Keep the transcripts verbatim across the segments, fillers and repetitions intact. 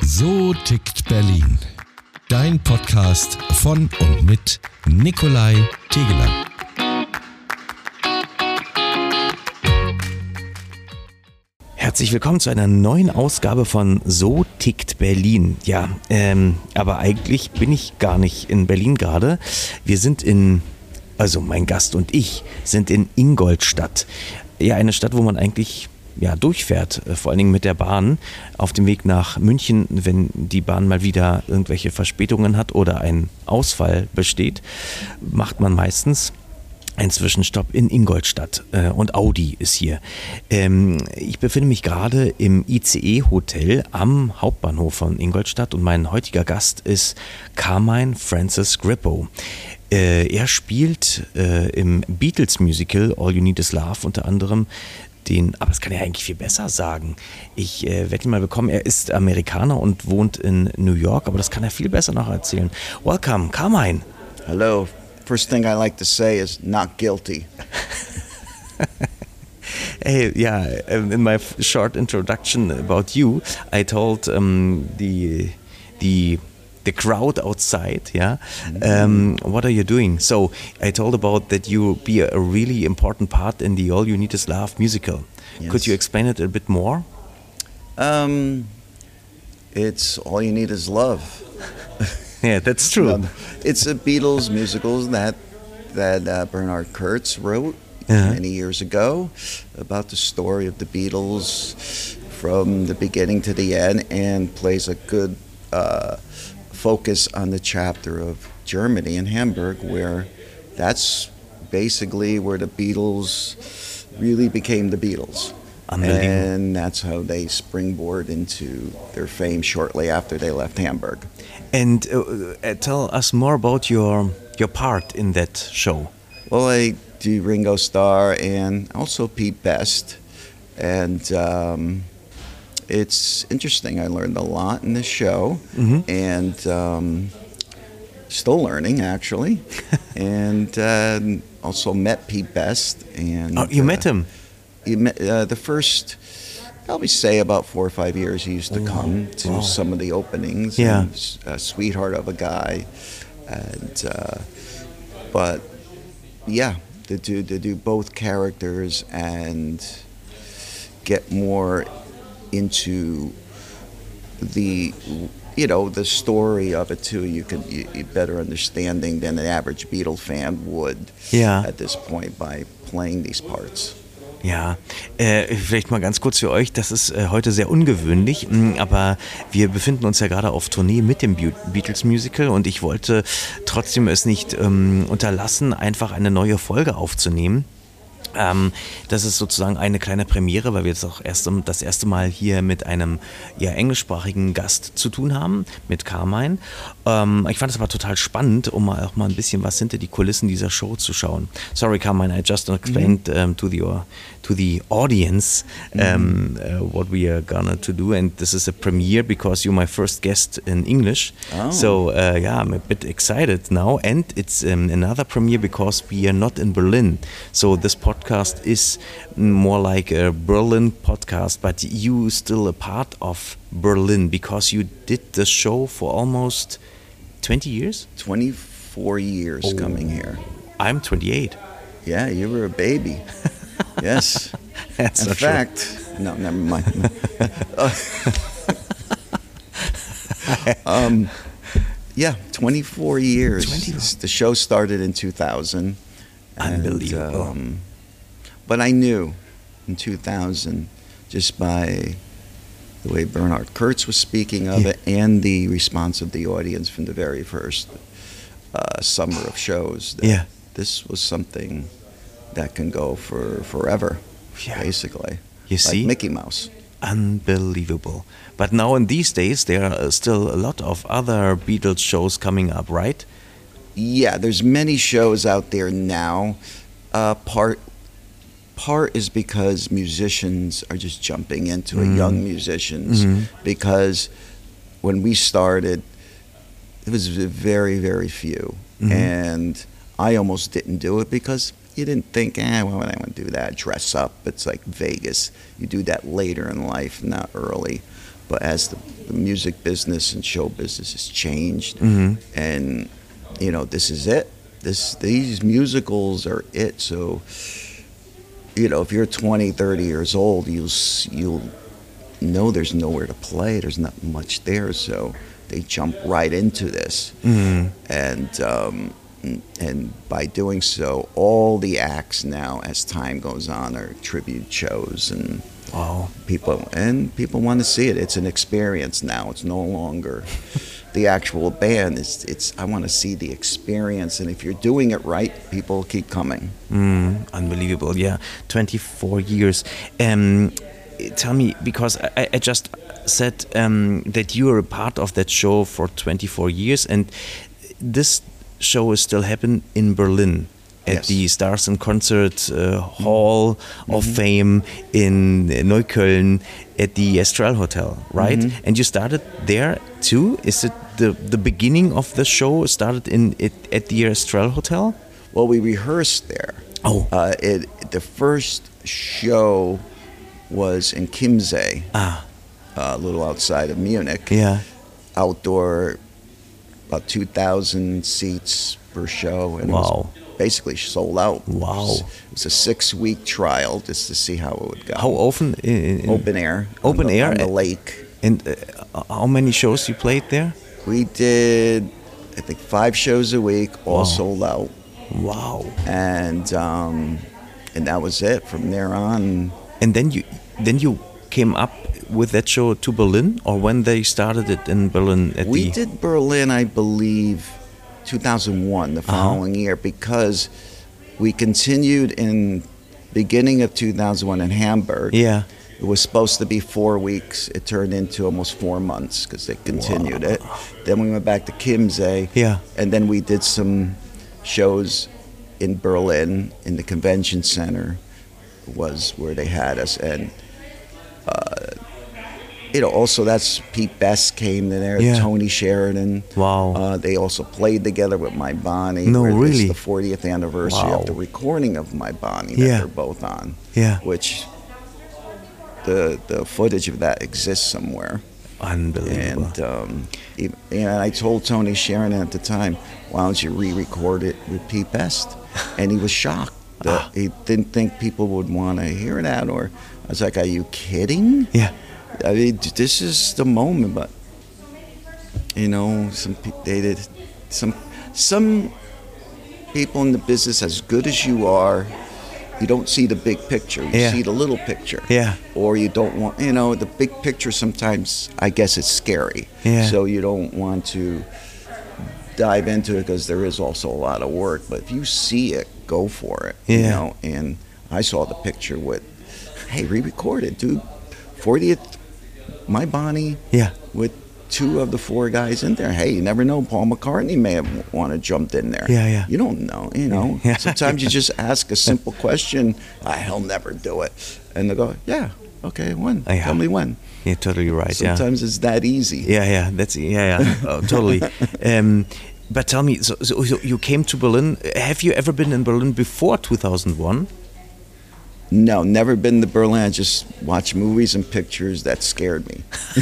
So tickt Berlin. Dein Podcast von und mit Nikolai Tegeler. Herzlich willkommen zu einer neuen Ausgabe von So tickt Berlin. Ja, ähm, aber eigentlich bin ich gar nicht in Berlin gerade. Wir sind in, also mein Gast und ich sind in Ingolstadt. Ja, eine Stadt, wo man eigentlich ja, durchfährt, vor allen Dingen mit der Bahn auf dem Weg nach München, wenn die Bahn mal wieder irgendwelche Verspätungen hat oder ein Ausfall besteht, macht man meistens einen Zwischenstopp in Ingolstadt äh, und Audi ist hier. Ähm, ich befinde mich gerade im I C E-Hotel am Hauptbahnhof von Ingolstadt und mein heutiger Gast ist Carmine Francis Grippo. Äh, er spielt äh, im Beatles-Musical All You Need Is Love unter anderem den, aber das kann er eigentlich viel besser sagen. Ich äh, werde ihn mal bekommen. Er ist Amerikaner und wohnt in New York, aber das kann er viel besser noch erzählen. Welcome, Carmine. Hello. First thing I like to say is not guilty. Hey, yeah, in my short introduction about you, I told um, the the the crowd outside, yeah, um, what are you doing? So I told about that you be a really important part in the All You Need Is Love musical. Yes. Could you explain it a bit more? Um, it's All You Need Is Love. Yeah, that's true. Um, it's a Beatles musical that that uh, Bernard Kurtz wrote uh-huh. many years ago about the story of the Beatles from the beginning to the end, and plays a good uh, focus on the chapter of Germany and Hamburg, where that's basically where the Beatles really became the Beatles. And that's how they springboard into their fame shortly after they left Hamburg. And uh, tell us more about your your part in that show. Well, I do Ringo Starr and also Pete Best, and um, it's interesting. I learned a lot in this show, mm-hmm. and um, still learning actually, and uh, also met Pete Best. And oh, you uh, met him. You met, uh, the first, I always say about four or five years, he used to oh, come to wow. some of the openings. Yeah. And a sweetheart of a guy. And, uh, but, yeah, to do, to do both characters and get more into the, you know, the story of it too. You could you, you better understanding than an average Beatle fan would yeah. at this point by playing these parts. Ja, äh, vielleicht mal ganz kurz für euch, das ist äh, heute sehr ungewöhnlich, mh, aber wir befinden uns ja gerade auf Tournee mit dem Be- Beatles-Musical und ich wollte trotzdem es nicht ähm, unterlassen, einfach eine neue Folge aufzunehmen. Ähm, das ist sozusagen eine kleine Premiere, weil wir jetzt auch erst das erste Mal hier mit einem ja, englischsprachigen Gast zu tun haben, mit Carmine. Ähm, ich fand es aber total spannend, um mal auch mal ein bisschen was hinter die Kulissen dieser Show zu schauen. Sorry, Carmine, I just explained mm-hmm. um, to the uh, to the audience um, mm-hmm. uh, what we are gonna to do, and this is a premiere because you're my first guest in English. Oh. So uh, yeah, I'm a bit excited now, and it's um, another premiere because we are not in Berlin. So this podcast is more like a Berlin podcast, but you still a part of Berlin because you did the show for almost twenty years? twenty-four years oh. coming here. I'm twenty-eight. Yeah, you were a baby. Yes. That's In not fact, true. no, never mind. uh, um, yeah, twenty-four years. twenty-four. The show started in two thousand. Unbelievable. And, um, but I knew in two thousand, just by the way Bernard Kurtz was speaking of yeah. it and the response of the audience from the very first uh, summer of shows, that yeah. this was something that can go for forever, yeah. basically. You see? Like Mickey Mouse. Unbelievable. But now in these days, there are still a lot of other Beatles shows coming up, right? Yeah, there's many shows out there now. Uh, part part is because musicians are just jumping into mm. it, young musicians, mm-hmm. because when we started, it was very, very few. Mm-hmm. And I almost didn't do it because you didn't think, eh, why would I want to do that? Dress up. It's like Vegas. You do that later in life, not early. But as the, the music business and show business has changed, Mm-hmm. and you know, this is it. This these musicals are it. So, you know, if you're twenty, thirty years old, you'll you'll know there's nowhere to play. There's not much there. So they jump right into this, Mm-hmm. and um, and by doing so, all the acts now, as time goes on, are tribute shows, and Wow. people and people want to see it. It's an experience now. It's no longer the actual band. It's it's. I want to see the experience, and if you're doing it right, people keep coming. Mm, unbelievable. Yeah, twenty-four years. Um, tell me, because I, I just said um, that you are a part of that show for twenty-four years, and this show is still happening in Berlin at Yes. the Stars and Concert uh, Hall Mm-hmm. of Fame in Neukölln at the Astral Hotel, right? Mm-hmm. And you started there too? Is it the the beginning of the show started in it, at the Astral Hotel? Well, we rehearsed there. Oh. Uh, it the first show was in Chiemsee, Ah, a little outside of Munich. yeah. Outdoor, about two thousand seats per show, and it Wow. was basically sold out. Wow. It was, it was a six-week trial just to see how it would go. How often? In, in Open air. Open on the, air? on the lake. And uh, how many shows you played there? We did, I think, five shows a week, all Wow. sold out, Wow. and um, and that was it. From there on, And then you then you came up with that show to Berlin, or when they started it in Berlin at we the did Berlin, I believe, two thousand one, the Uh-huh. following year, because we continued in beginning of two thousand one in Hamburg. Yeah. It was supposed to be four weeks. It turned into almost four months because they continued it. Then we went back to Chiemsee. Yeah. And then we did some shows in Berlin in the convention center was where they had us. And, uh, you know, also that's Pete Best came in there, Yeah. Tony Sheridan. Wow. Uh, they also played together with My Bonnie. No, where really? It's the fortieth anniversary Wow. of the recording of My Bonnie that Yeah. they're both on. Yeah. Which the the footage of that exists somewhere. Unbelievable. And um, even, and I told Tony Sheridan at the time, why don't you re-record it with Pete Best? And he was shocked that Ah. he didn't think people would want to hear that. Or I was like, are you kidding? Yeah. I mean, this is the moment. But you know, some pe- they did some some people in the business, as good as you are, you don't see the big picture. You Yeah. see the little picture. Yeah. Or you don't want, you know, the big picture sometimes, I guess it's scary. Yeah. So you don't want to dive into it because there is also a lot of work. But if you see it, go for it. You Yeah. know, and I saw the picture with, hey, re-record it, dude. fortieth, My Bonnie. Yeah. With two of the four guys in there. Hey, you never know. Paul McCartney may have wanted jumped in there. Yeah, yeah. You don't know. You know. Yeah. Sometimes you just ask a simple question. Ah, he'll never do it, and they go, yeah, okay, when? Yeah. Tell me when. You're totally right. Yeah. Sometimes it's that easy. Yeah, yeah, that's yeah, yeah, oh, totally. Um, but tell me, so, so so you came to Berlin. Have you ever been in Berlin before two thousand one? No, never been to Berlin. I just watch movies and pictures that scared me.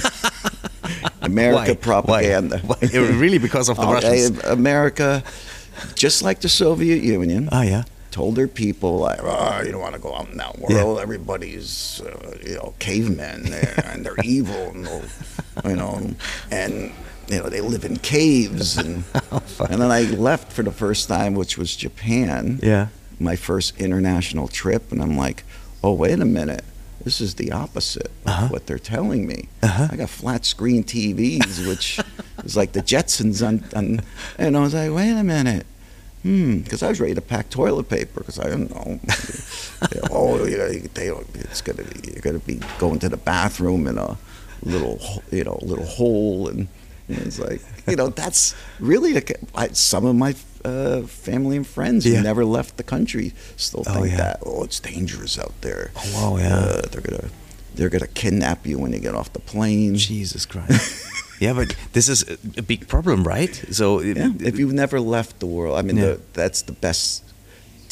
America Why? propaganda. Why? Why? Really, because of the Okay, Russians? America, just like the Soviet Union. Ah, yeah. Told their people, like, oh, you don't want to go out in that world. Everybody's, uh, you know, cavemen, there, and they're evil, and they'll, you know, and you know they live in caves. And and then I left for the first time, which was Japan. Yeah. My first international trip, and I'm like, oh, wait a minute. This is the opposite of Uh-huh. what they're telling me. Uh-huh. I got flat screen T Vs, which is like the Jetsons on, on, and I was like, wait a minute. Hmm, because I was ready to pack toilet paper because I don't know. oh, you know, they, it's gonna be you're gonna be going to the bathroom in a little you know little hole, and, and it's like you know that's really the, I, some of my uh, family and friends Yeah. who never left the country still Oh, think yeah. that oh it's dangerous out there. Oh, wow, yeah. Uh, they're gonna they're gonna kidnap you when you get off the plane. Jesus Christ. Yeah, but this is a- a big problem, right? So Yeah, if you've never left the world, I mean, Yeah. the, that's the best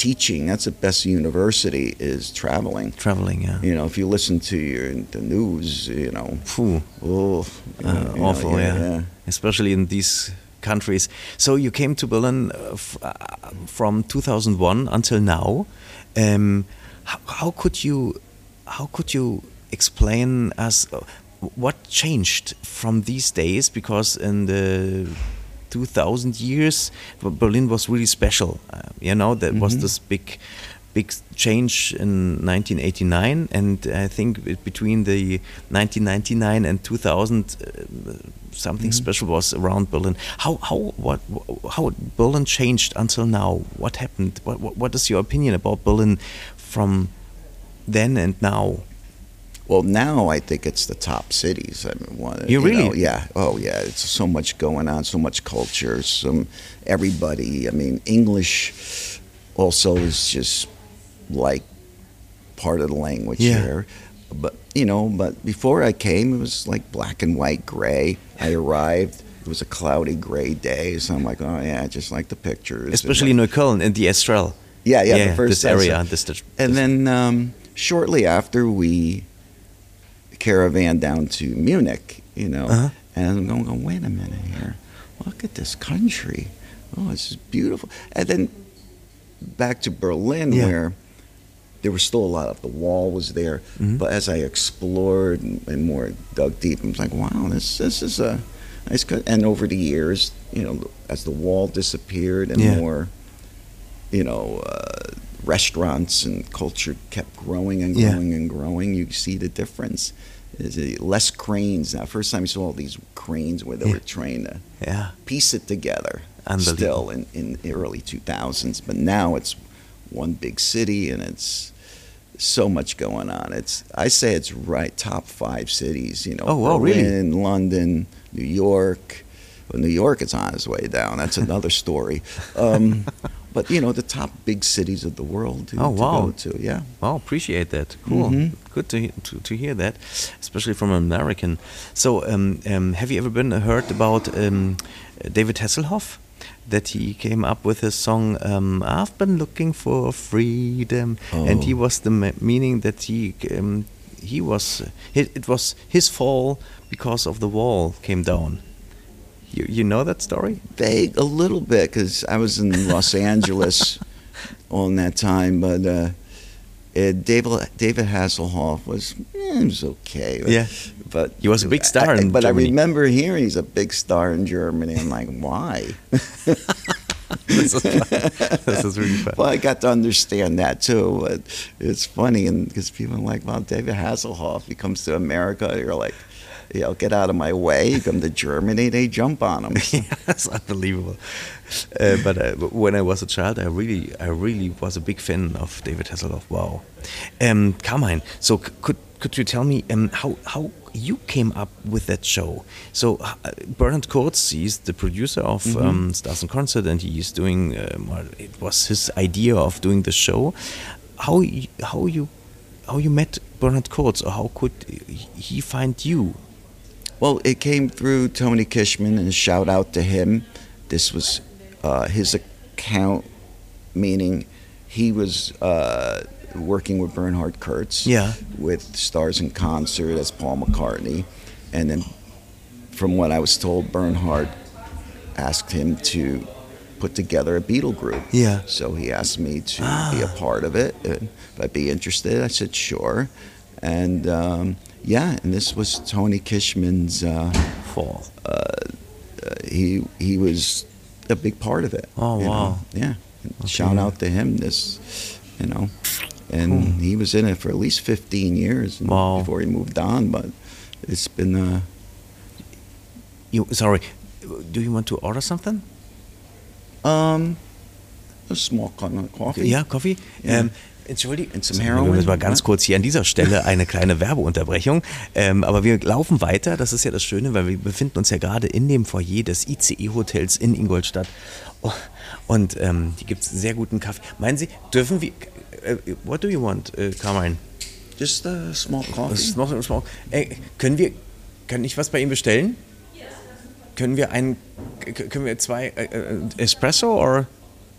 teaching. That's the best university is traveling. Traveling, yeah. You know, if you listen to your the news, you know, Phew. oh, you Uh, know, awful, yeah, yeah, yeah. especially in these countries. So you came to Berlin uh, f- uh, from two thousand one until now. Um, how, how could you, how could you explain us uh, what changed from these days? Because in the two thousand years, Berlin was really special. Uh, you know, there was this big, big change in nineteen eighty-nine, and I think it- between the nineteen ninety-nine and two thousand, uh, something special was around Berlin. How how what how Berlin changed until now? What happened? What what, what is your opinion about Berlin from then and now? Well, now I think it's the top cities. I mean, one, You really? know, yeah. Oh, yeah. It's so much going on, so much culture, some everybody. I mean, English also is just like part of the language Yeah. here. But you know, but before I came, it was like black and white, gray. I arrived. It was a cloudy, gray day, so I'm like, oh yeah, just like the pictures. Especially in Neukölln and the Estrel. yeah, yeah, yeah, the first this time. area, this, this And then um, shortly after, we caravan down to Munich, you know, Uh-huh. and I'm going, going, wait a minute here, look at this country. Oh, this is beautiful. And then back to Berlin, Yeah. where there was still a lot of the wall was there, Mhm. but as I explored and, and more dug deep, I was like, wow, this this is a nice. Co-. And over the years, you know, as the wall disappeared and Yeah. more, you know. Uh, restaurants and culture kept growing and Yeah. growing and growing, you see the difference. Is it less cranes now? First time you saw all these cranes where they Yeah. were trying to Yeah. piece it together. Unbelievable. Still in, in the early two thousands, but now it's one big city and it's so much going on. It's I say it's right top five cities. You know, Oh, wow, really? Berlin, London, New York. Well, New York is on its way down. That's another story. Um, But you know, the top big cities of the world to, Oh, to wow. go to, yeah. Wow, appreciate that. Cool. Mhm. Good to, he- to to hear that, especially from an American. So, um, um, have you ever been uh, heard about um, David Hasselhoff? That he came up with his song um, "I've been looking for freedom," and he Oh. was the me- meaning that he um, he was it, it was his fall because of the wall came down. You you know that story? Vague a little bit because I was in Los Angeles on that time, but uh, uh, David David Hasselhoff was eh, he was okay. But, Yeah. but He was a big star I, in but Germany. I remember hearing he's a big star in Germany. I'm like, why? This is fun. This is really fun. Well, I got to understand that too. But it's funny, and because people are like, "Well, David Hasselhoff, he comes to America." You're like, you know, get out of my way. You come to Germany, they jump on him. Yeah, it's unbelievable. Uh, but uh, when I was a child, I really, I really was a big fan of David Hasselhoff. Wow. Um, Carmine, so c- could could you tell me um, how how you came up with that show? So uh, Bernhard Kurz, he's the producer of Mm-hmm. um, Stars in Concert, and he's doing. Um, well, it was his idea of doing the show. How y- how you how you met Bernhard Kurz, or how could he find you? Well, it came through Tony Kishman, and a shout out to him. This was uh, his account, meaning he was uh, working with Bernhard Kurtz, Yeah. with Stars in Concert as Paul McCartney, and then from what I was told, Bernhard asked him to put together a Beatle group. Yeah. So he asked me to be a part of it. If I'd be interested, I said sure, and. Um, Yeah, and this was Tony Kishman's. Uh, Fall. uh, he he was a big part of it. Oh, you wow. know? Yeah. Shout out to him. This, you know, and Cool. he was in it for at least fifteen years and Wow. before he moved on. But it's been. Uh, You sorry. Do you want to order something? um, a small cup of coffee. Ja, Coffee. Ja. Ähm, Entschuldigung, And some wir heroin, müssen mal ganz ne? kurz hier an dieser Stelle eine kleine Werbeunterbrechung. Ähm, aber wir laufen weiter, das ist ja das Schöne, weil wir befinden uns ja gerade in dem Foyer des I C E-Hotels in Ingolstadt. Oh, und ähm, hier gibt es sehr guten Kaffee. Meinen Sie, dürfen wir... Äh, what do you want, äh, Carmine? Just a small coffee. Das ist noch ein Small. Ey, können wir... Kann ich was bei Ihnen bestellen? Können wir einen... k- Können wir zwei... Äh, äh, Espresso oder...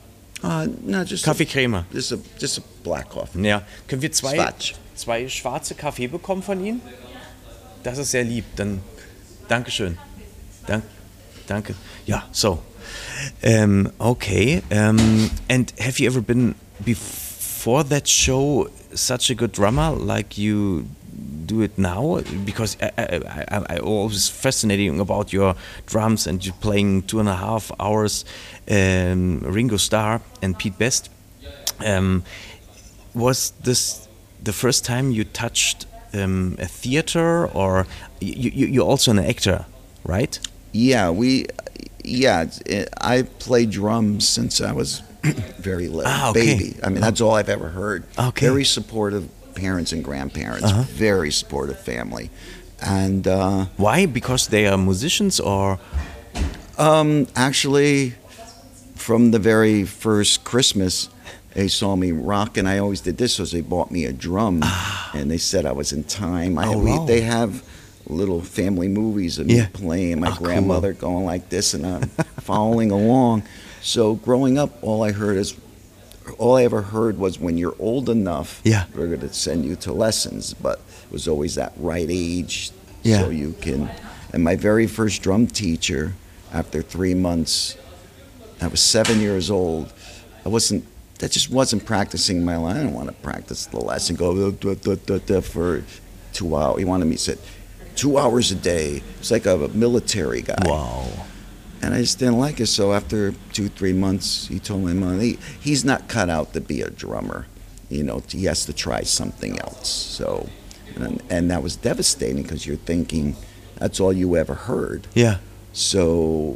Uh, no, just Kaffeecreme. A, just a just a black coffee. Ja. Können wir zwei, Swatch. zwei schwarze Kaffee bekommen von Ihnen? Das ist sehr lieb. Dann Dankeschön. Dank, danke. Ja, so. Um, okay. Um, and have you ever been before that show such a good drummer like you do it now? Because I, I, I, I always fascinating about your drums and you playing two and a half hours. Um, Ringo Starr and Pete Best. Um, was this the first time you touched um, a theater, or you, you, you're also an actor, right? Yeah, we, yeah, it, I played drums since I was very little, ah, okay. baby. I mean, that's all I've ever heard. Okay. Very supportive parents and grandparents, Uh-huh. very supportive family. And uh, why? Because they are musicians, or? Um, actually, from the very first Christmas, they saw me rock, and I always did this, so they bought me a drum, Ah. and they said I was in time. I, Oh, we, wow. They have little family movies of Yeah. me playing, my Ah, cool. grandmother going like this, and I'm following along. So growing up, all I heard is, all I ever heard was when you're old enough, Yeah. we're going to send you to lessons, but it was always that right age, Yeah. so you can. And my very first drum teacher, after three months, I was seven years old. I wasn't. That just wasn't practicing my line. I didn't want to practice the lesson. Go da, da, da, da, for two hours. He wanted me to sit two hours a day. It's like a, a military guy. Wow. And I just didn't like it. So after two, three months, he told my mom he, he's not cut out to be a drummer. You know, he has to try something else. So, and, and that was devastating because you're thinking that's all you ever heard. Yeah. So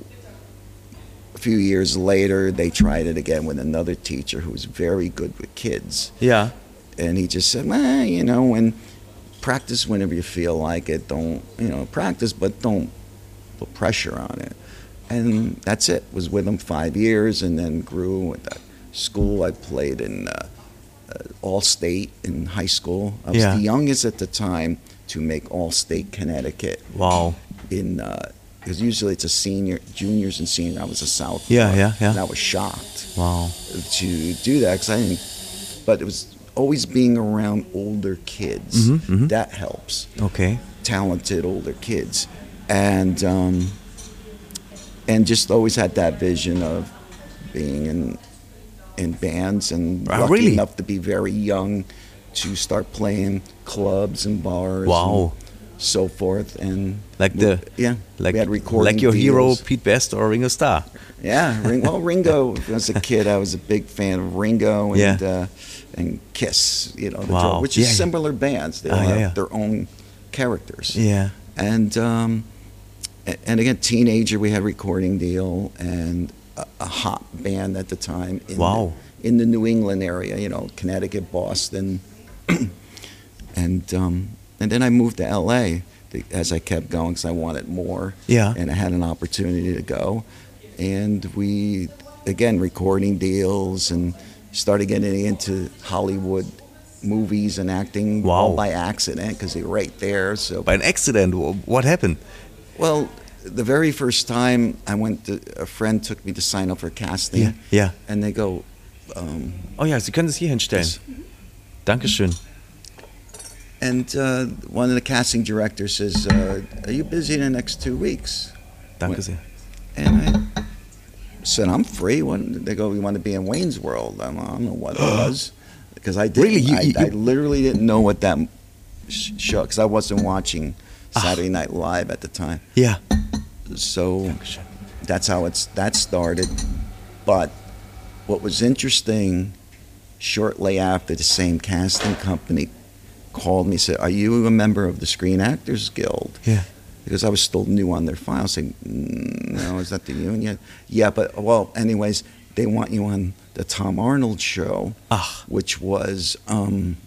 a few years later, they tried it again with another teacher who was very good with kids. Yeah. And he just said, well, you know, when practice whenever you feel like it. Don't, you know, practice, but don't put pressure on it. And that's it. Was with him five years and then grew at the school. I played in uh, uh, All-State in high school. I was Yeah. the youngest at the time to make All-State Connecticut. Wow. In uh, because usually it's a senior, juniors and senior. I was a sophomore. Yeah, yeah, yeah. And I was shocked Wow. to do that because I didn't. But it was always being around older kids. Mhm, mhm. That helps. Okay. Talented older kids, and um, and just always had that vision of being in in bands and Ah, lucky really? enough to be very young to start playing clubs and bars. Wow. And so forth, and Like the yeah, like we had recording like your hero deals. Pete Best or Ringo Starr. Yeah, Ring, well, Ringo. As a kid, I was a big fan of Ringo and Yeah. uh, and Kiss. You know, the Wow. drum- which is Yeah, yeah. similar bands. They all Ah, yeah, have yeah. their own characters. Yeah. And um, a- and again, teenager, we had recording deal and a, a hot band at the time. In Wow. The, in the New England area, you know, Connecticut, Boston, and um, and then I moved to L A as I kept going because I wanted more. Yeah. And I had an opportunity to go, and we again recording deals and started getting into Hollywood movies and acting Wow. all by accident because they were right there. So By an accident, wh- what happened? well, the very first time I went to, a friend took me to sign up for casting. Yeah. Yeah. And they go, um, Oh ja, Sie können es hier hinstellen. Yes. Dankeschön. and uh, one of the casting directors says, uh, are you busy in the next two weeks? Danke When- sehr. And I said, I'm free. When they go, we want to be in Wayne's World. I'm, I don't know what it was. Because I didn't. Really? You- I, you- I literally didn't know what that sh- show, because I wasn't watching Saturday Night Live at the time. Ja. So that's how it's that started. But what was interesting, shortly after, the same casting company called me and said, are you a member of the Screen Actors Guild? Yeah. Because I was still new on their file. I was saying, mm, no, is that the union? Yeah, but, well, anyways, they want you on the Tom Arnold show, Ah. which was, um,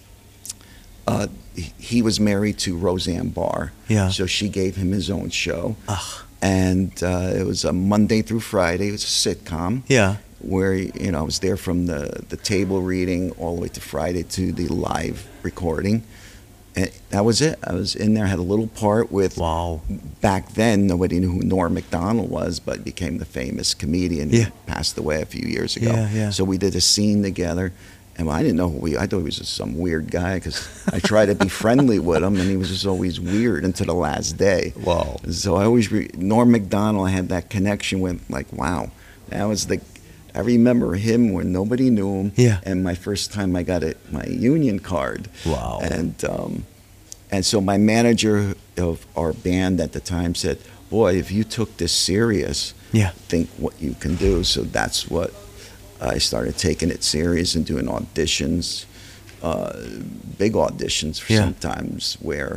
uh, he- he was married to Roseanne Barr. Yeah. So she gave him his own show. Ah. And uh, it was a Monday through Friday. It was a sitcom Ja. where, you know, I was there from the, the table reading all the way to Friday to the live recording. And that was it. I was in there, had a little part with, Wow. back then, nobody knew who Norm Macdonald was, but became the famous comedian. Yeah. He passed away a few years ago. Yeah, yeah. So we did a scene together. And I didn't know who he, I thought he was just some weird guy because I tried to be friendly with him, and he was just always weird until the last day. Wow. So I always, re, Norm Macdonald, I had that connection with, like, wow, that was the, I remember him when nobody knew him. Yeah. And my first time I got it, my union card. Wow. And, um, and so my manager of our band at the time said, boy, if you took this serious, Yeah. think what you can do. So that's what I started taking it serious and doing auditions, uh, big auditions Yeah. sometimes where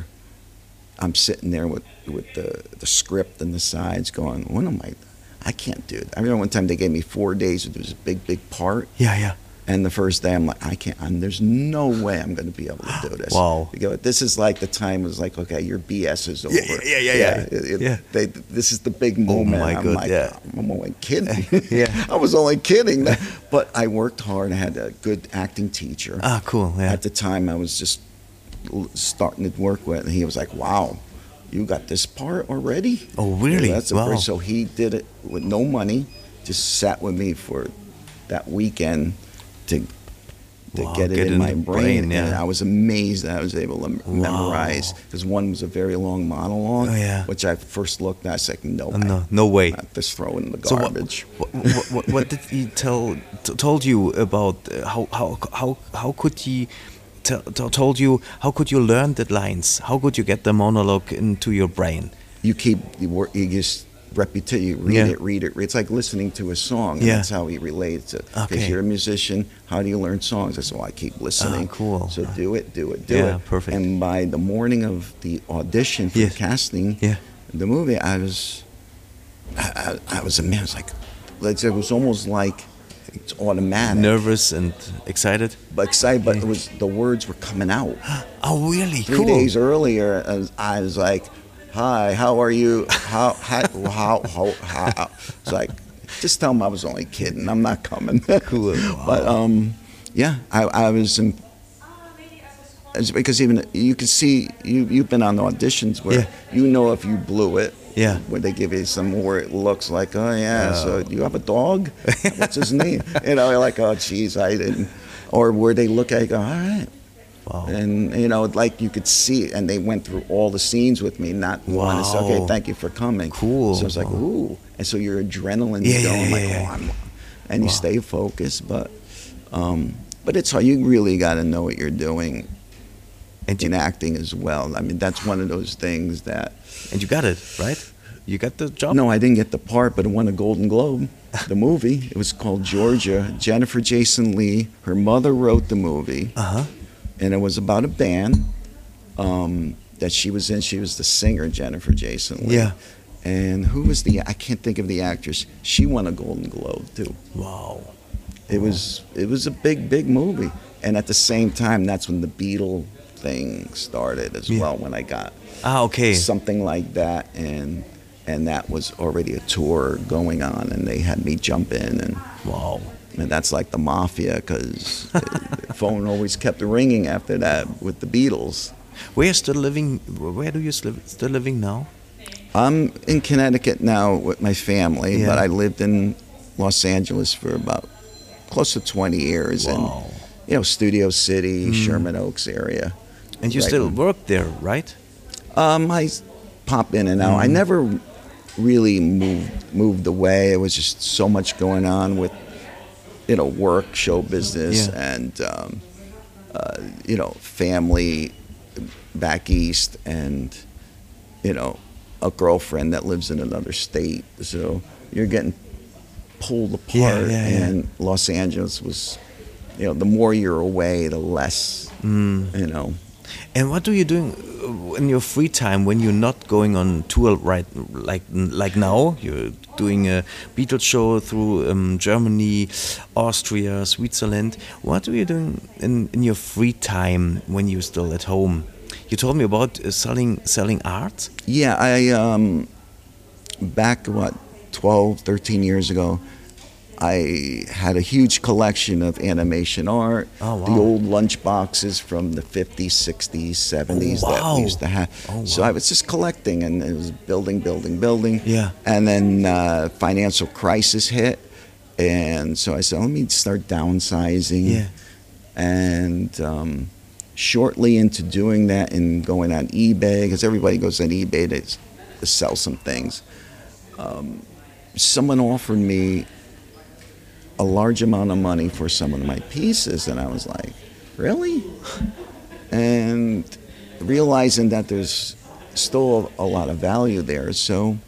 I'm sitting there with, with the, the script and the sides going, what am I, I can't do it. I remember one time they gave me four days to do this big, big part. Yeah, yeah. And the first day I'm like, I can't, I'm, there's no way I'm going to be able to do this. Wow. You go, this is like the time it was like, okay, your B S is over. Yeah, yeah, yeah, yeah. it- it- Yeah. They, this is the big moment. my I'm God, like, yeah. I'm only kidding. Yeah. I was only kidding. But I worked hard. I had a good acting teacher. Ah, cool. Yeah. At the time, I was just l- starting to work with, and he was like, wow, you got this part already? Oh, really? Yeah, that's the Wow. first. So he did it with no money, just sat with me for that weekend to to Wow, get it get in in my the brain. brain, And yeah. I was amazed that I was able to m- Wow. memorize, because one was a very long monologue, Oh, yeah. which I first looked at, I was like, no, Oh, no, no way. not this throw in the So what- garbage. What, what, what, what did he tell t- told you about uh, how how how how could he tell t- told you how could you learn the lines? How could you get the monologue into your brain? You keep, you, work, you just repetition, you read Yeah. it, read it. It's like listening to a song. And Yeah. That's how he relates it. Because Okay. you're a musician, how do you learn songs? I said, well, I keep listening. Ah, cool. So do it, do it, do Yeah, it. perfect. And by the morning of the audition for Yes. casting Yeah. the movie, I was, I, I, I was amazed. I was like, like, it was almost like it's automatic. Nervous and excited. But excited, but Yeah. it was, the words were coming out. Oh, really? Three cool. days earlier, I was, I was like, "Hi, how are you? How how how how?" how? It's like, just tell them I was only kidding. I'm not coming. Cool. But Wow. um, yeah, I I was in, it's because even you can see you you've been on auditions where Yeah. you know if you blew it. Yeah. When they give you some more, it looks like, oh yeah, Oh. so you have a dog? What's his name? You know, you're like, oh geez, I didn't. Or where they look at you, go, all right. Wow. And you know, like you could see it, and they went through all the scenes with me, not one. It's okay, Wow. thank you for coming. Cool. So it's like, Wow. ooh, and so your adrenaline Yeah, is yeah, going yeah, like, yeah. oh, I'm, and you Wow. stay focused, but, um, but it's hard. You really got to know what you're doing And you, in acting as well. I mean, that's one of those things that. and you got it, right? You got the job? No, I didn't get the part, but it won a Golden Globe. The movie. It was called Georgia. Jennifer Jason Leigh. Her mother wrote the movie. Uh-huh. And it was about a band um, that she was in. She was the singer, Jennifer Jason Leigh. Yeah. And who was the? I can't think of the actress. She won a Golden Globe too. Wow. It was it was a big big movie. And at the same time, that's when the Beatle thing started as Yeah. well. When I got Ah, okay. something like that, and and that was already a tour going on, and they had me jump in and. Wow. And that's like the mafia, because the phone always kept ringing after that with the Beatles. Where you still living? Where do you still still living now? I'm in Connecticut now with my family, Yeah. but I lived in Los Angeles for about close to twenty years in, Wow. you know, Studio City, Sherman Oaks area. And you Right. still work there, right? Um, I s- pop in and out. I never really moved moved away. It was just so much going on with, you know, work, show business, Yeah. and um, uh, you know, family back east, and you know, a girlfriend that lives in another state. So you're getting pulled apart. Yeah, yeah, yeah. And Los Angeles was, you know, the more you're away, the less, Mm. you know. And what do you doing uh, in your free time when you're not going on tour, right? Like like now, you're doing a Beatles show through um, Germany, Austria, Switzerland. What are you doing in, in your free time when you're still at home? You told me about uh, selling selling art. Yeah, I um, back what twelve, thirteen years ago, I had a huge collection of animation art, Oh, wow. the old lunch boxes from the fifties, sixties, seventies Oh, that wow. we used to have. Oh, So wow. I was just collecting, and it was building, building, building. Yeah. And then uh, financial crisis hit, and so I said, let me start downsizing. Yeah. And um, shortly into doing that and going on eBay, because everybody goes on eBay to, to sell some things, um, someone offered me a large amount of money for some of my pieces, and I was like, really? And realizing that there's still a lot of value there. So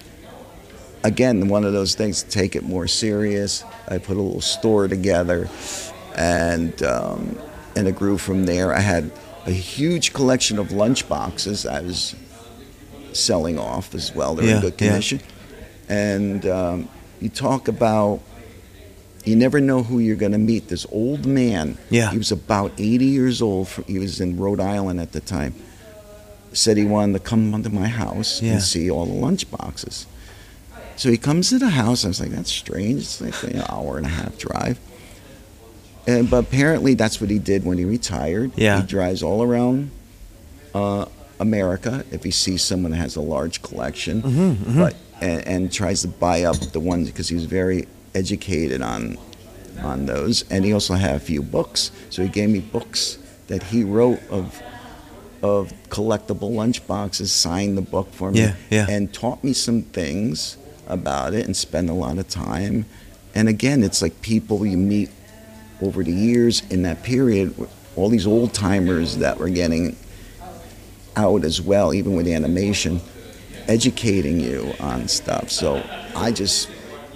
again, one of those things, take it more serious. I put a little store together, and um, and it grew from there. I had a huge collection of lunch boxes I was selling off as well. They're Yeah, in good yeah. condition. And um, you talk about, you never know who you're going to meet. This old man, Yeah. he was about eighty years old. He was in Rhode Island at the time. Said he wanted to come into my house Yeah. and see all the lunch boxes. So he comes to the house. I was like, that's strange. It's like an hour and a half drive. And, but apparently that's what he did when he retired. Yeah. He drives all around uh, America if he sees someone that has a large collection, Mhm, mhm. but and, and tries to buy up the ones, because he was very educated on on those. And he also had a few books. So he gave me books that he wrote of of collectible lunch boxes, signed the book for me, Yeah, yeah. and taught me some things about it, and spent a lot of time. And again, it's like people you meet over the years in that period, all these old timers that were getting out as well, even with animation, educating you on stuff. So I just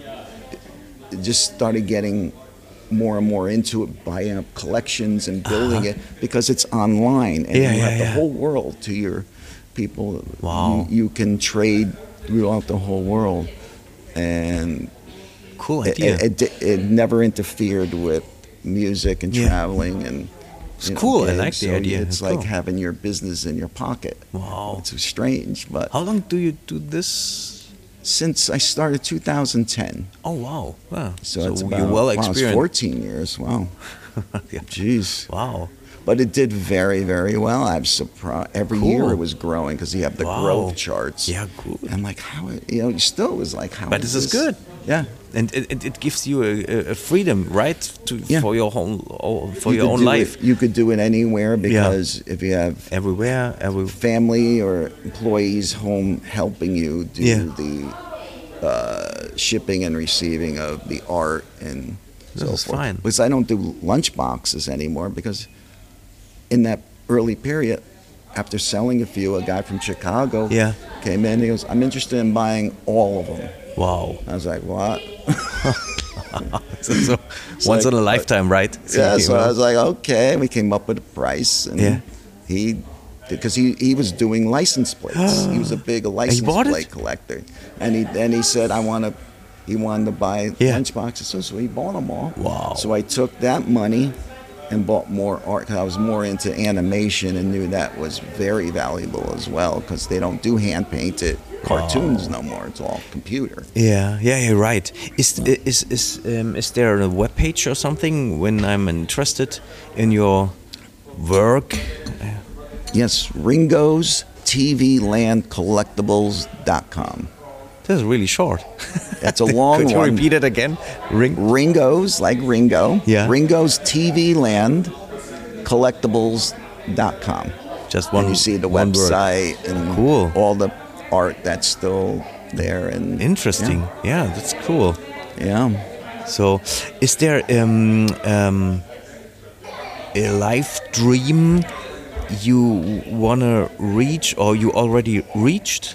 just started getting more and more into it, buying up collections and building Uh-huh. it, because it's online, and Yeah, you yeah, have the yeah. whole world to your people. Wow. You, you can trade throughout the whole world, and Cool it, idea. it, it, it never interfered with music and Yeah. traveling and. It's you know, cool. I gigs. like the So idea. It's It's like cool. having your business in your pocket. Wow. It's strange, but How long do you do this? since I started two thousand ten, Oh, wow. Wow. so, So, it's about you're well wow, it's experienced. fourteen years. Wow, Yeah. jeez. Wow. But it did very, very well. I'm surprised. Every Cool. year it was growing, because you have the Wow. growth charts. Yeah, good. I'm like, how? You know, you still was like, how? But this is good. Yeah. And it, it, it gives you a, a- a freedom, right, to Yeah. for your own for You your could own do life. It, you could do it anywhere, because if you have Everywhere, every family or employees home helping you do Yeah. the uh, shipping and receiving of the art and This so is forth. fine. Because I don't do lunch boxes anymore, because in that early period, after selling a few, a guy from Chicago Yeah. came in. He goes, "I'm interested in buying all of them." Wow. I was like, "What?" So, so It's once like, in a lifetime, right? Yeah, you so know. I was like, okay. We came up with a price, and Yeah. he, because he, he was doing license plates. He was a big license bought it? plate collector, and he then he said, I want to. He wanted to buy Yeah. lunch boxes, so, so he bought them all. Wow. So I took that money and bought more art, because I was more into animation and knew that was very valuable as well, because they don't do hand painted cartoons no more. It's all computer. Yeah, yeah, you're right. Is is is um, is there a web page or something when I'm interested in your work? Yes, Ringo's T V Land Collectibles dot com. This is really short. That's a long Could you one. repeat it again? Ring. Ringo's, like Ringo. Yeah. Ringo's T V Land Collectibles dot com. Just one. And you see the one word. website and Cool. all the art that's still there. And Interesting. Yeah, that's cool. Yeah. So, is there um, um, a life dream you wanna reach, or you already reached?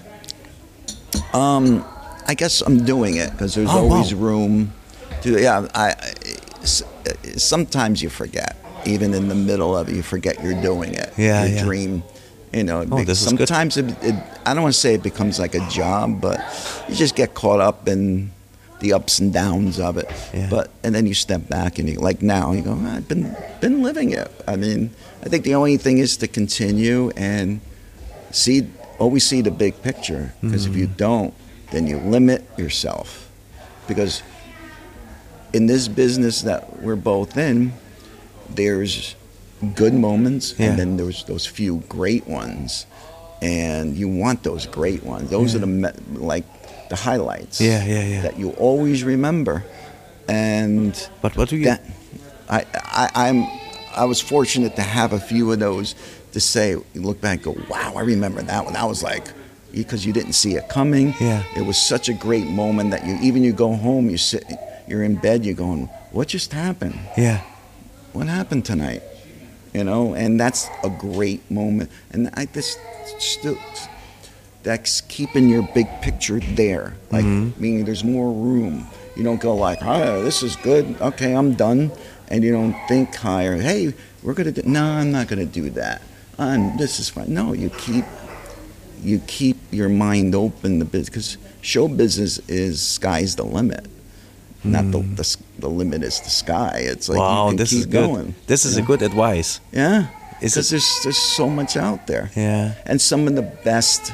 Um, I guess I'm doing it, because there's Oh, always wow. room to. Yeah, I, I- s- sometimes you forget, even in the middle of it, you forget you're doing it. Yeah, Your yeah. dream, you know. it Oh, be- this is good. sometimes it, it. I don't want to say it becomes like a job, but you just get caught up in the ups and downs of it. Yeah. But and then you step back and you, like now, you go, I've been been living it. I mean, I think the only thing is to continue and see, always see the big picture, because if you don't, then you limit yourself, because in this business that we're both in, there's good moments, Yeah. and then there's those few great ones, and you want those great ones. Those Yeah. are the me- like the highlights. Yeah, yeah, yeah. That you always remember, and But what do you? that I, I I'm I was fortunate to have a few of those to say, you look back, and go, wow, I remember that one. That was like, because you didn't see it coming. Yeah. It was such a great moment that you even you go home, you sit, you're in bed, you're going, what just happened? Yeah. What happened tonight? You know, and that's a great moment. And I just still, that's keeping your big picture there. Like, Mm-hmm. meaning there's more room. You don't go like, oh, this is good. Okay, I'm done. And you don't think higher. Hey, we're gonna do. No, I'm not gonna do that. Um, this is fine. No, you keep, you keep your mind open. The business, because show business is sky's the limit. Not the, the s- the limit is the sky. It's like Wow, you can this keep is good. going. This is you a know? good advice. Yeah, Is because it- there's there's so much out there. Yeah. And some of the best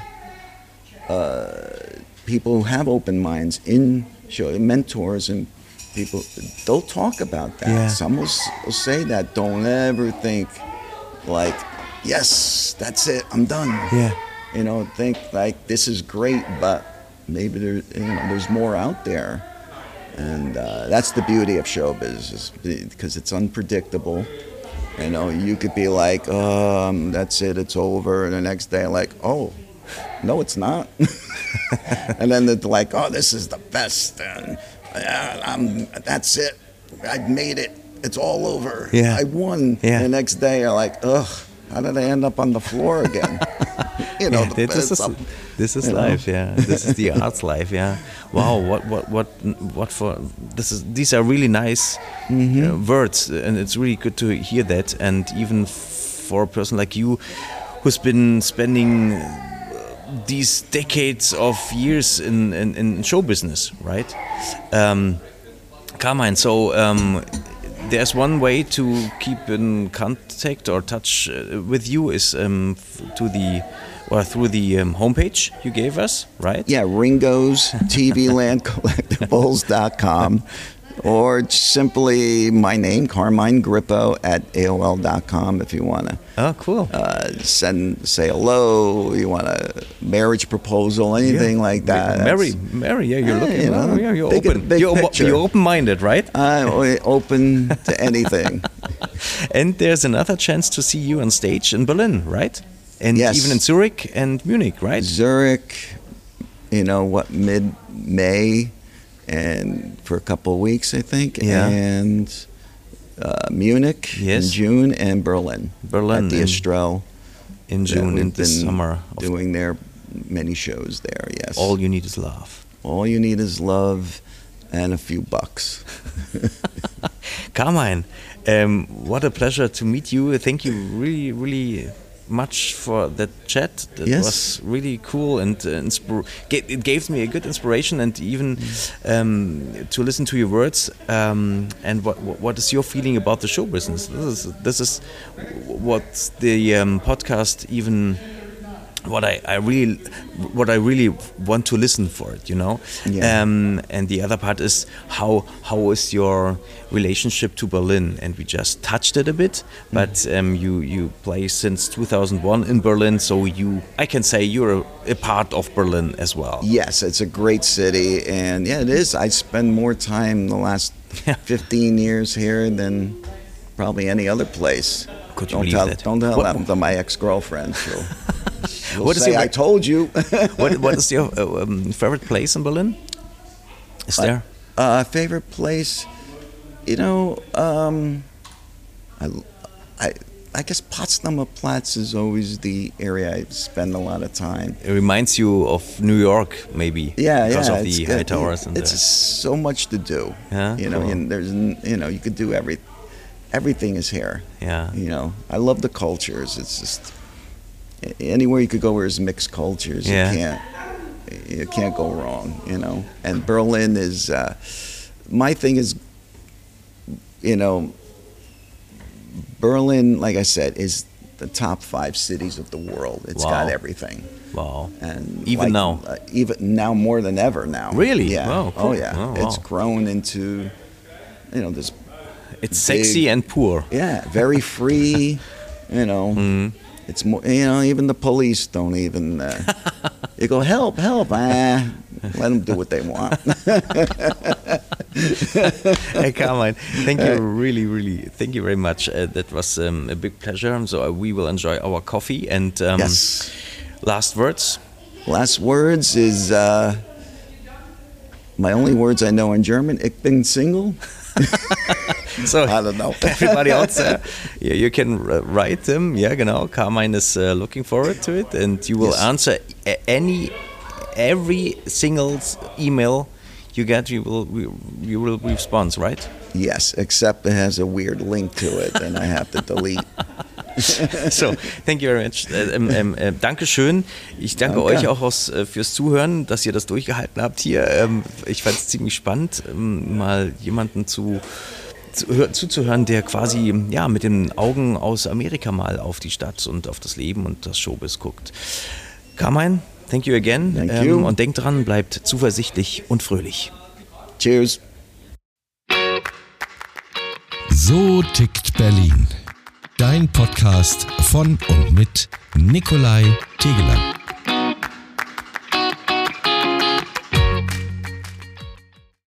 uh, people who have open minds in show mentors and people, they'll talk about that. Yeah. Some will, s- will say that. Don't ever think like, yes, that's it, I'm done. Yeah. You know, think like this is great, but maybe there, you know, there's more out there. And uh, that's the beauty of showbiz, is because it's unpredictable. You know, you could be like, um, that's it, it's over. And the next day, like, oh, no, it's not. And then they're like, oh, this is the best. And yeah, I'm, that's it. I made it. It's all over. Yeah. I won. Yeah. And the next day, you're like, ugh, how did I end up on the floor again? You know, Yeah, the, this is it's up- this is you know? life. Yeah, this is the arts life. Yeah. Wow. What what what what for? This is these are really nice Mm-hmm. uh, words, and it's really good to hear that. And even for a person like you, who's been spending uh, these decades of years in in, in show business, right? Um, Carmine. So. Um, There's one way to keep in contact or touch uh, with you is um, f- to the or through the um, homepage you gave us, right? Yeah, Ringo's T V Land Collectibles dot com, or simply my name, Carmine Grippo, at A O L dot com if you want to Oh, cool. uh, send, say hello, you want a marriage proposal, anything Yeah. like that. Mary, That's- Mary, yeah, you're Yeah, looking. you well, know, yeah, you're big- open. big you're, picture. you're open-minded, right? I'm open to anything. And there's another chance to see you on stage in Berlin, right? And Yes. even in Zurich and Munich, right? Zurich, you know, what, mid-May, and for a couple of weeks, I think. Yeah. And uh, Munich Yes. in June, and Berlin. Berlin At the in- Estrell. In that June, we've in the been summer. Of Doing their many shows there, yes. All you need is love. All you need is love and a few bucks. Carmine, um, what a pleasure to meet you. Thank you really, really much for that chat. That Yes. was really cool, and uh, inspir- ga- it gave me a good inspiration, and even um, to listen to your words. Um, and what, what what is your feeling about the show business? This is this is what the um, podcast even. What I, I really, what I really want to listen for it, you know, Yeah. um, and the other part is how how is your relationship to Berlin? And we just touched it a bit, but um, you you play since two thousand one in Berlin, so you I can say you're a, a part of Berlin as well. Yes, it's a great city, and yeah, it is. I spend more time the last fifteen years here than probably any other place. Could you don't believe tell, that? Don't tell What- that to my ex-girlfriend. She'll, she'll What is say, your- I told you. what what is your uh, um, favorite place in Berlin? Is there? Uh, favorite place, you know, um, I, I, I guess Potsdamer Platz is always the area I spend a lot of time. It reminds you of New York, maybe. Yeah, because yeah, of it's the good. high towers and it's the, so much to do. Yeah, you know, cool. and there's, n- you know, you could do every, everything is here. yeah. You know, I love the cultures. It's just anywhere you could go where there's mixed cultures, Yeah. you can't you can't go wrong. You know, and Berlin is uh, my thing is, you know, Berlin, like I said, is the top five cities of the world. It's Wow. got everything, Wow. and Even like, now? uh, even now more than ever now. Really? Yeah. Wow, Oh cool. yeah. Oh, It's wow. grown into you know, this. It's sexy big, and poor. Yeah, very free. You know, mm. it's more. You know, even the police don't even. Uh, you go help, help. Ah, let them do what they want. Hey, Carmine, thank you really, really, thank you very much. Uh, that was um, a big pleasure. So uh, we will enjoy our coffee. And um, yes. Last words. Last words is uh, my only words I know in German. Ich bin Single. So I don't know. Everybody else, uh, you, you can uh, write them. Yeah, genau. Carmine is uh, looking forward to it, and you will yes. answer any, every single email you get. You will, you will respond, right? Yes, except it has a weird link to it, and I have to delete. So, thank you very much. Äh, ähm, äh, Dankeschön. Ich danke, danke. euch auch aus, äh, fürs Zuhören, dass ihr das durchgehalten habt hier. Ähm, ich fand es ziemlich spannend, ähm, mal jemanden zu, zu zuzuhören, der quasi ja, mit den Augen aus Amerika mal auf die Stadt und auf das Leben und das Showbiz guckt. Carmine, thank you again. Thank ähm, you. Und denkt dran, bleibt zuversichtlich und fröhlich. Cheers. So tickt Berlin. Dein Podcast von und mit Nikolai Tegeler.